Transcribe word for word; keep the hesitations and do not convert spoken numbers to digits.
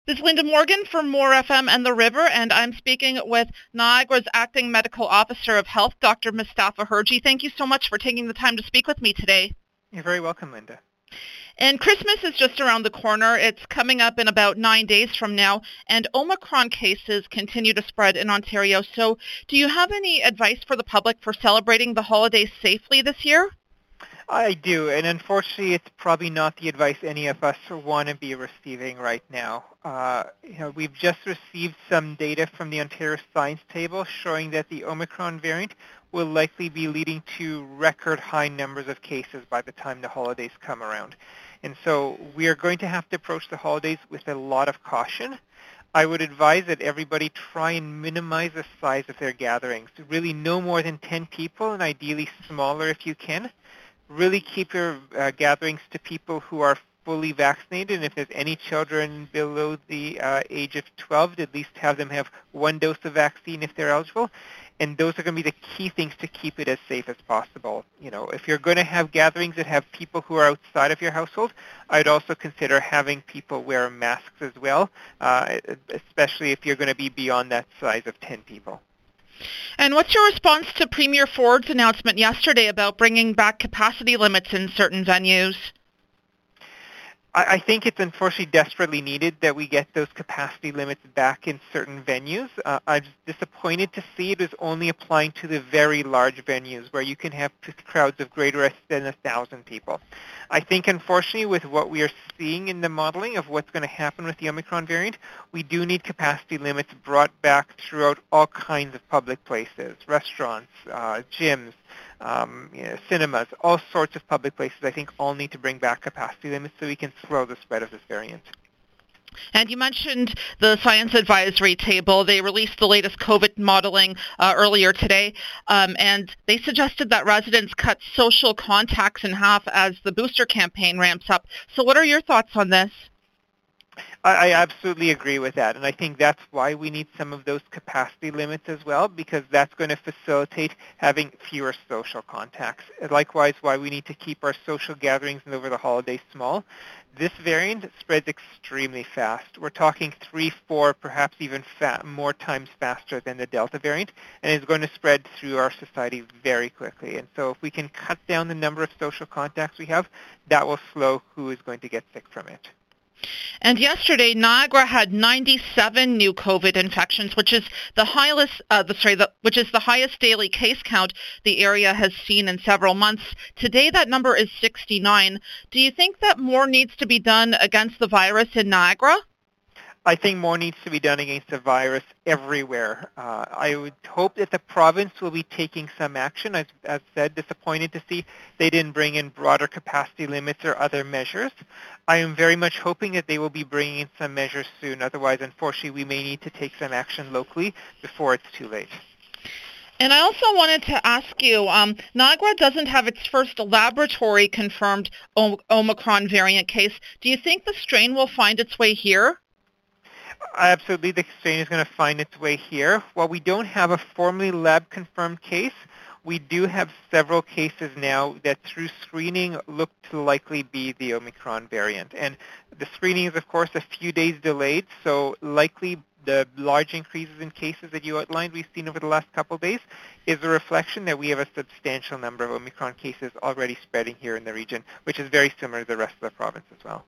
This is Linda Morgan from More F M and The River, and I'm speaking with Niagara's Acting Medical Officer of Health, Doctor Mustafa Hirji. Thank you so much for taking the time to speak with me today. You're very welcome, Linda. And Christmas is just around the corner. It's coming up in about nine days from now, and Omicron cases continue to spread in Ontario. So do you have any advice for the public for celebrating the holidays safely this year? I do, and unfortunately, it's probably not the advice any of us want to be receiving right now. Uh, you know, we've just received some data from the Ontario Science Table showing that the Omicron variant will likely be leading to record high numbers of cases by the time the holidays come around. And so we are going to have to approach the holidays with a lot of caution. I would advise that everybody try and minimize the size of their gatherings. Really no more than ten people, and ideally smaller if you can. Really keep your uh, gatherings to people who are fully vaccinated, and if there's any children below the uh, age of twelve, at least have them have one dose of vaccine if they're eligible. And those are going to be the key things to keep it as safe as possible. You know, if you're going to have gatherings that have people who are outside of your household, I'd also consider having people wear masks as well, uh, especially if you're going to be beyond that size of ten people. And what's your response to Premier Ford's announcement yesterday about bringing back capacity limits in certain venues? I think it's unfortunately desperately needed that we get those capacity limits back in certain venues. Uh, I'm disappointed to see it is only applying to the very large venues where you can have crowds of greater than a thousand people. I think unfortunately with what we are seeing in the modeling of what's going to happen with the Omicron variant, we do need capacity limits brought back throughout all kinds of public places, restaurants, uh, gyms, Um, you know, cinemas, all sorts of public places, I think all need to bring back capacity limits so we can slow the spread of this variant. And you mentioned the Science Advisory Table. They released the latest COVID modeling uh, earlier today, um, and they suggested that residents cut social contacts in half as the booster campaign ramps up. So what are your thoughts on this? I absolutely agree with that, and I think that's why we need some of those capacity limits as well, because that's going to facilitate having fewer social contacts. Likewise, why we need to keep our social gatherings over the holidays small. This variant spreads extremely fast. We're talking three, four, perhaps even fa- more times faster than the Delta variant, and is going to spread through our society very quickly. And so if we can cut down the number of social contacts we have, that will slow who is going to get sick from it. And yesterday, Niagara had ninety-seven new COVID infections, which is the highest, uh, the, sorry, the, which is the highest daily case count the area has seen in several months. Today, that number is sixty-nine. Do you think that more needs to be done against the virus in Niagara? I think more needs to be done against the virus everywhere. Uh, I would hope that the province will be taking some action. As, as said, disappointed to see they didn't bring in broader capacity limits or other measures. I am very much hoping that they will be bringing in some measures soon. Otherwise, unfortunately, we may need to take some action locally before it's too late. And I also wanted to ask you, um, Niagara doesn't have its first laboratory-confirmed o- Omicron variant case. Do you think the strain will find its way here? Absolutely, the strain is going to find its way here. While we don't have a formally lab-confirmed case, we do have several cases now that through screening look to likely be the Omicron variant. And the screening is, of course, a few days delayed, so likely the large increases in cases that you outlined we've seen over the last couple of days is a reflection that we have a substantial number of Omicron cases already spreading here in the region, which is very similar to the rest of the province as well.